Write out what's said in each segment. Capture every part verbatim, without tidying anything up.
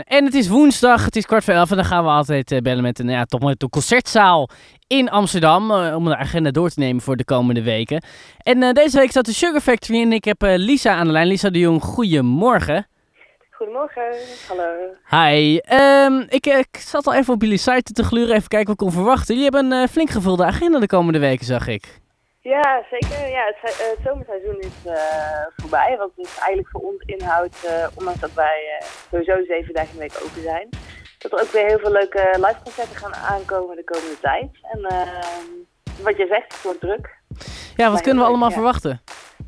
En het is woensdag, het is kwart voor elf en dan gaan we altijd uh, bellen met een, ja, toch met een concertzaal in Amsterdam. Uh, om de agenda door te nemen voor de komende weken. En uh, deze week staat de Sugar Factory en ik heb uh, Lisa aan de lijn. Lisa de Jong, goedemorgen. Goedemorgen, hallo. Hi, um, ik, ik zat al even op jullie site te gluren, even kijken wat ik kon verwachten. Jullie hebben een uh, flink gevulde agenda de komende weken, zag ik. Ja, zeker. Ja, het, uh, het zomerseizoen is uh, voorbij, wat dus eigenlijk voor ons inhoudt, uh, ondanks dat wij uh, sowieso zeven dagen in de week open zijn, dat er ook weer heel veel leuke live concerten gaan aankomen de komende tijd. En uh, wat je zegt, het wordt druk. Ja, wat maar kunnen we allemaal ja. verwachten?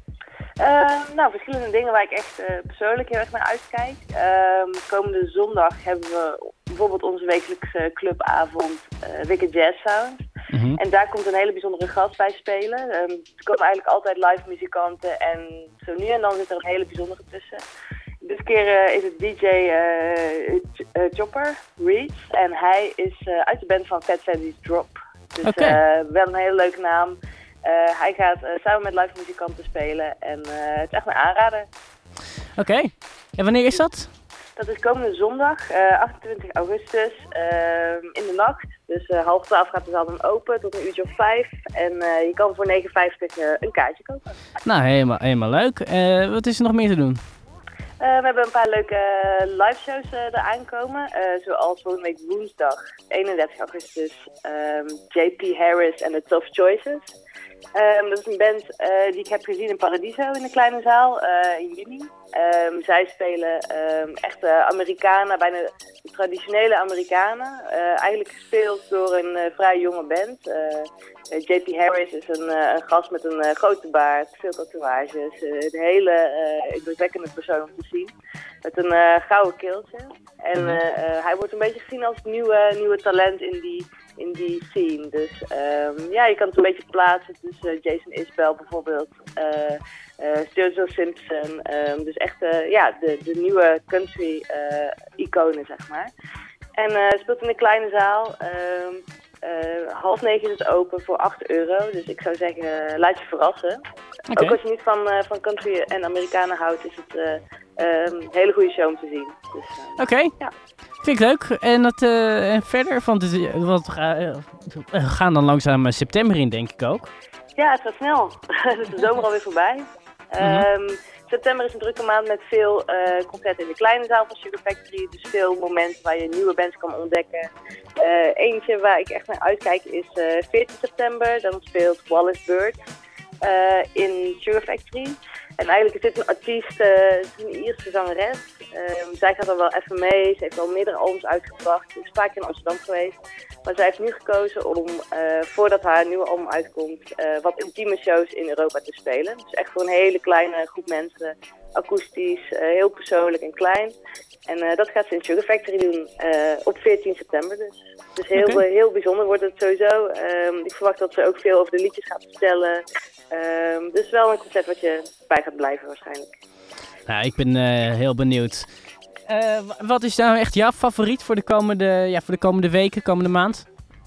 Uh, nou, verschillende dingen waar ik echt uh, persoonlijk heel erg naar uitkijk. Uh, komende zondag hebben we bijvoorbeeld onze wekelijkse clubavond uh, Wicked Jazz Sound. Mm-hmm. En daar komt een hele bijzondere gast bij spelen. Um, er komen eigenlijk altijd live muzikanten en zo nu en dan zit er een hele bijzondere tussen. Dit keer uh, is het D J uh, Ch- uh, Chopper Reeds en hij is uh, uit de band van Fat Sandy's Drop. Dus okay. uh, wel een hele leuke naam. Uh, hij gaat uh, samen met live muzikanten spelen en uh, het is echt een aanrader. Oké, okay. En wanneer is dat? Dat is komende zondag, uh, achtentwintig augustus, uh, in de nacht. Dus uh, half twaalf gaat de zaal dan open tot een uurtje of vijf. En uh, je kan voor negen vijftig uh, een kaartje kopen. Nou, helemaal, helemaal leuk. Uh, wat is er nog meer te doen? Uh, we hebben een paar leuke uh, live shows uh, eraan komen. Uh, zoals volgende week woensdag, eenendertig augustus, um, J P Harris en The Tough Choices. Um, dat is een band uh, die ik heb gezien in Paradiso in de kleine zaal uh, in juni. Um, zij spelen um, echt uh, Amerikanen, bijna traditionele Amerikanen. Uh, eigenlijk gespeeld door een uh, vrij jonge band. Uh, uh, J P Harris is een, uh, een gast met een uh, grote baard, veel tatoeages. Uh, een hele uh, indrukwekkende persoon om te zien. Met een uh, gouden keeltje. En uh, uh, hij wordt een beetje gezien als het nieuwe, nieuwe talent in die... in die scene. Dus um, ja, je kan het een beetje plaatsen tussen Jason Isbell bijvoorbeeld, uh, uh, Sturgill Simpson. Um, dus echt uh, ja, de, de nieuwe country uh, iconen, zeg maar. En uh, speelt in een kleine zaal. Um, uh, half negen is het open voor acht euro. Dus ik zou zeggen, uh, laat je verrassen. Okay. Ook als je niet van, uh, van country en Amerikanen houdt, is het uh, um, een hele goede show om te zien. Dus, uh, Oké. Okay. Ja. Vind ik leuk. En, dat, uh, en verder, want het, want we uh, gaan dan langzaam september in, denk ik ook. Ja, het gaat snel. Het is de zomer alweer voorbij. Mm-hmm. Um, september is een drukke maand met veel uh, concerten in de kleine zaal van Sugar Factory. Dus veel momenten waar je nieuwe bands kan ontdekken. Uh, eentje waar ik echt naar uitkijk is uh, veertien september. Dan speelt Wallace Bird uh, in Sugar Factory. En eigenlijk is dit een artiest, uh, een Ierse zangeres. Um, zij gaat er wel even mee. Ze heeft al meerdere albums uitgebracht. Ze is vaak in Amsterdam geweest. Maar zij heeft nu gekozen om, uh, voordat haar nieuwe album uitkomt, uh, wat intieme shows in Europa te spelen. Dus echt voor een hele kleine groep mensen. Akoestisch, uh, heel persoonlijk en klein. En uh, dat gaat ze in Sugar Factory doen uh, op veertien september dus. Dus heel, okay. heel bijzonder wordt het sowieso. Um, ik verwacht dat ze ook veel over de liedjes gaat vertellen. Um, dus wel een concert wat je bij gaat blijven waarschijnlijk. Nou, ik ben uh, heel benieuwd. Uh, wat is nou echt jouw favoriet voor de komende, ja, voor de komende weken, komende maand?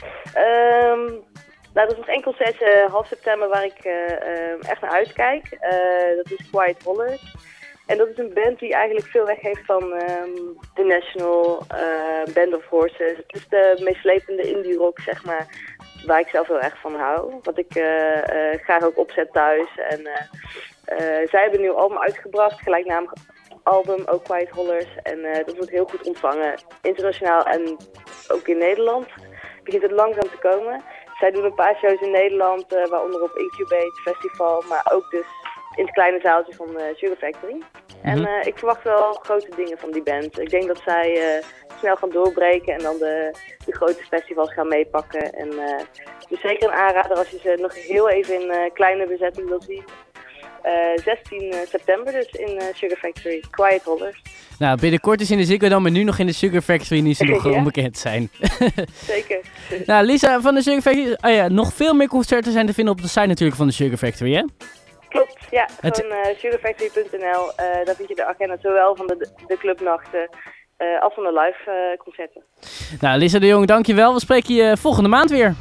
Um, nou, dat is nog één concertje half september waar ik uh, uh, echt naar uitkijk. Uh, dat is Quiet Hollers. En dat is een band die eigenlijk veel weg heeft van um, The National, uh, Band of Horses. Het is de meeslepende indie rock, zeg maar, waar ik zelf heel erg van hou. Wat ik uh, uh, graag ook opzet thuis. En uh, uh, zij hebben een nieuw album uitgebracht, gelijknamig album, ook Quiet Hollers. En uh, dat wordt heel goed ontvangen, internationaal en ook in Nederland. Begint het langzaam te komen. Zij doen een paar shows in Nederland, uh, waaronder op Incubate Festival, maar ook dus in het kleine zaaltje van uh, Sugar Factory. Mm-hmm. En uh, ik verwacht wel grote dingen van die band. Ik denk dat zij uh, snel gaan doorbreken en dan de, de grote festivals gaan meepakken. En uh, dus zeker een aanrader als je ze nog heel even in uh, kleine bezetting wil zien. Uh, zestien september dus in uh, Sugar Factory, Quiet Hollers. Nou, binnenkort is in de Ziggo Dome, maar nu nog in de Sugar Factory, nu ze nog ja? onbekend zijn. Zeker. Nou, Lisa van de Sugar Factory, oh ja, nog veel meer concerten zijn te vinden op de site natuurlijk van de Sugar Factory, hè? Klopt, ja. Het... Gewoon uh, sugar factory punt n l. Uh, daar vind je de agenda zowel van de, de clubnachten uh, als van de live uh, concerten. Nou, Lisa de Jong, dankjewel. We spreken je volgende maand weer.